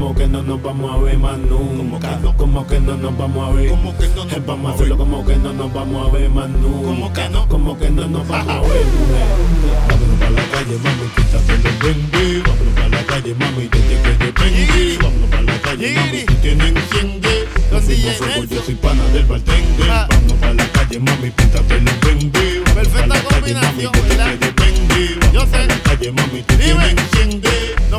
como que no nos vamos a ver más nunca. Como que no nos vamos a ver. Vamos a hacerlo como que no nos vamos a ver más nunca. Como que no nos vamos a ver, mujer. Vámonos para la calle, mami, quítate los bengue. Vámonos para la calle, mami, desde que depende. Vámonos para la calle, mami, tú tienes 100 yo soy pana del bartender. Vámonos para la calle, mami, píntate los bengue. Perfecta combinación, ¿verdad? Yo sé. Para la calle, mami, tú tienes 100